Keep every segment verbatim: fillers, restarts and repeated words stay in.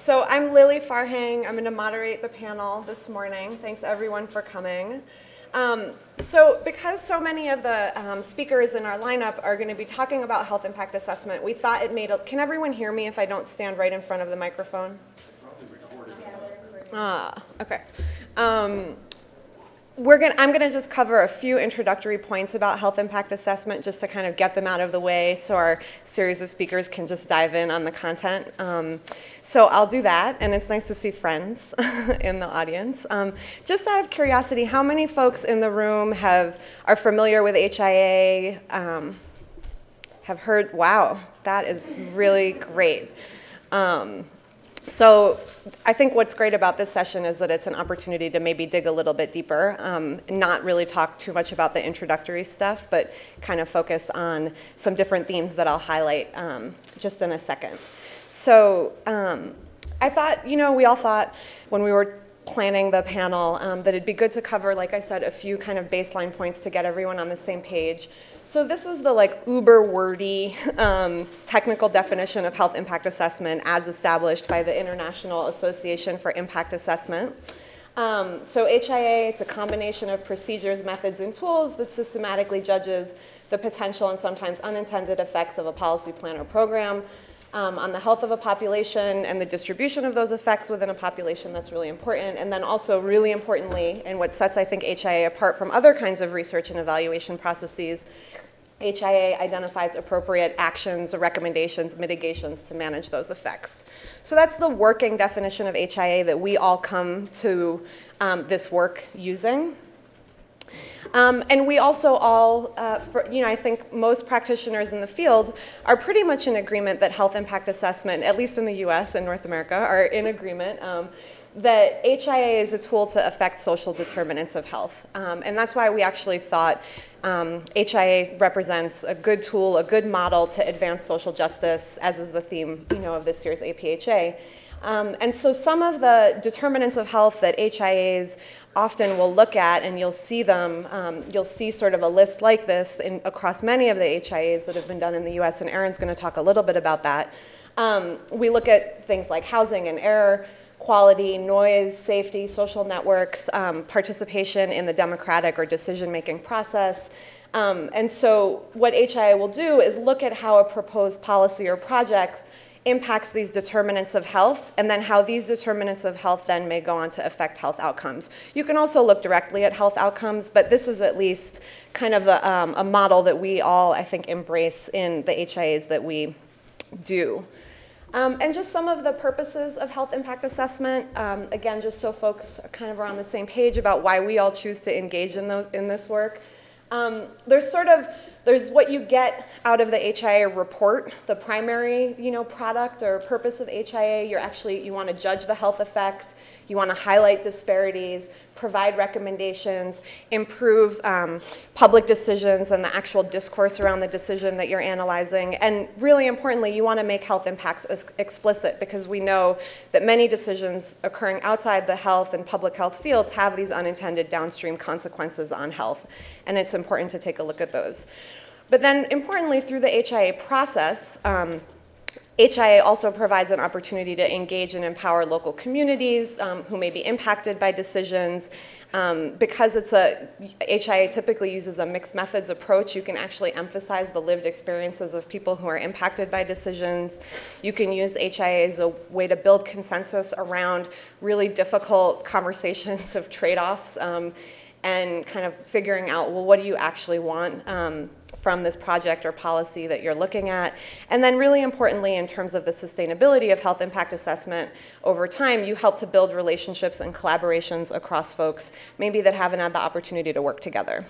so I'm Lily Farhang. I'm going to moderate the panel this morning. Thanks everyone for coming. Um, so because so many of the um, speakers in our lineup are going to be talking about health impact assessment, we thought it made a, can everyone hear me if I don't stand right in front of the microphone? Ah, okay. Um, We're gonna, I'm going to just cover a few introductory points about health impact assessment just to kind of get them out of the way so our series of speakers can just dive in on the content. Um, so I'll do that, and it's nice to see friends in the audience. Um, just out of curiosity, how many folks in the room have are familiar with H I A, um, have heard, wow, that is really great. Um, So I think what's great about this session is that it's an opportunity to maybe dig a little bit deeper, um, not really talk too much about the introductory stuff, but kind of focus on some different themes that I'll highlight um, just in a second. So um, I thought, you know, we all thought when we were planning the panel um, that it'd be good to cover, like I said, a few kind of baseline points to get everyone on the same page. So this is the like uber wordy um, technical definition of health impact assessment as established by the International Association for Impact Assessment. Um, so H I A, it's a combination of procedures, methods, and tools that systematically judges the potential and sometimes unintended effects of a policy plan or program um, on the health of a population and the distribution of those effects within a population. That's really important. And then also really importantly, and what sets, I think, H I A apart from other kinds of research and evaluation processes, H I A identifies appropriate actions, recommendations, mitigations to manage those effects. So that's the working definition of H I A that we all come to um, this work using. Um, and we also all, uh, for, you know, I think most practitioners in the field are pretty much in agreement that health impact assessment, at least in the U S and North America, are in agreement um, that H I A is a tool to affect social determinants of health. Um, and that's why we actually thought um, H I A represents a good tool, a good model to advance social justice, as is the theme, you know, of this year's A P H A. Um, and so some of the determinants of health that H I As often will look at, and you'll see them, um, you'll see sort of a list like this in, across many of the H I As that have been done in the U S, and Erin's going to talk a little bit about that. Um, we look at things like housing and air quality, noise, safety, social networks, um, participation in the democratic or decision-making process. Um, and so what H I A will do is look at how a proposed policy or project impacts these determinants of health, and then how these determinants of health then may go on to affect health outcomes. You can also look directly at health outcomes, but this is at least kind of a, um, a model that we all, I think, embrace in the H I As that we do. Um, and just some of the purposes of health impact assessment, um, again, just so folks kind of are on the same page about why we all choose to engage in, those, in this work. Um, there's sort of, there's what you get out of the H I A report, the primary, you know, product or purpose of H I A. You're actually, you want to judge the health effects, you want to highlight disparities, provide recommendations, improve um, public decisions and the actual discourse around the decision that you're analyzing. And really importantly, you want to make health impacts explicit, because we know that many decisions occurring outside the health and public health fields have these unintended downstream consequences on health. And it's important to take a look at those. But then importantly, through the H I A process, um, H I A also provides an opportunity to engage and empower local communities um, who may be impacted by decisions. Um, because it's a, H I A typically uses a mixed methods approach, you can actually emphasize the lived experiences of people who are impacted by decisions. You can use H I A as a way to build consensus around really difficult conversations of trade-offs um, and kind of figuring out, well, what do you actually want um, from this project or policy that you're looking at. And then really importantly, in terms of the sustainability of health impact assessment, over time, you help to build relationships and collaborations across folks, maybe that haven't had the opportunity to work together.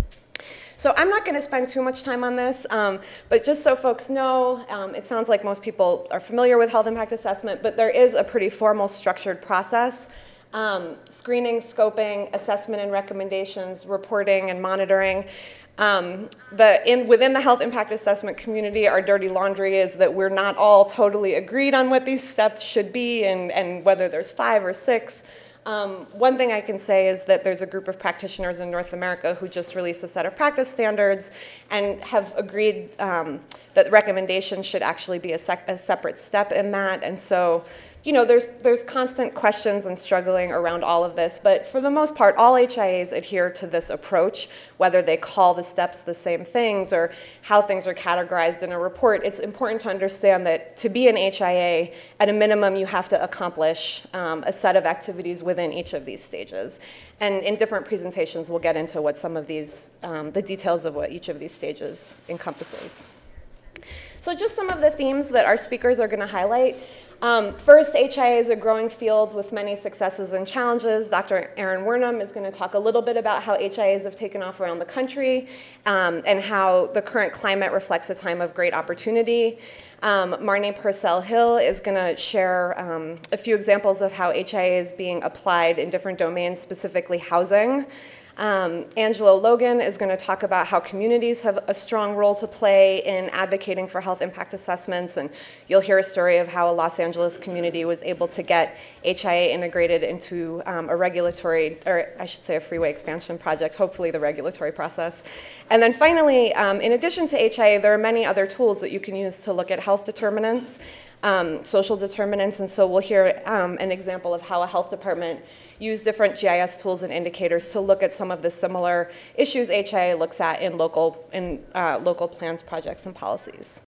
So I'm not going to spend too much time on this, um, but just so folks know, um, it sounds like most people are familiar with health impact assessment, but there is a pretty formal structured process. Um, screening, scoping, assessment and recommendations, reporting and monitoring. Um, the, in, within the health impact assessment community, our dirty laundry is that we're not all totally agreed on what these steps should be and, and whether there's five or six. Um, one thing I can say is that there's a group of practitioners in North America who just released a set of practice standards and have agreed um, that recommendations should actually be a, sec a separate step in that. And so you know, there's, there's constant questions and struggling around all of this, but for the most part, all H I As adhere to this approach, whether they call the steps the same things or how things are categorized in a report. It's important to understand that to be an H I A, at a minimum, you have to accomplish um, a set of activities within each of these stages. And in different presentations, we'll get into what some of these, um, the details of what each of these stages encompasses. So just some of the themes that our speakers are going to highlight. Um, first, H I A is a growing field with many successes and challenges. Doctor Aaron Wernham is going to talk a little bit about how H I As have taken off around the country um, and how the current climate reflects a time of great opportunity. Um, Marnie Purcell-Hill is going to share um, a few examples of how H I A is being applied in different domains, specifically housing. Um, Angelo Logan is going to talk about how communities have a strong role to play in advocating for health impact assessments, and you'll hear a story of how a Los Angeles community was able to get H I A integrated into um, a regulatory, or I should say a freeway expansion project, hopefully the regulatory process. And then finally, um, in addition to H I A, there are many other tools that you can use to look at health determinants, um, social determinants, and so we'll hear um, an example of how a health department use different G I S tools and indicators to look at some of the similar issues H I A looks at in local, in, uh, local plans, projects, and policies.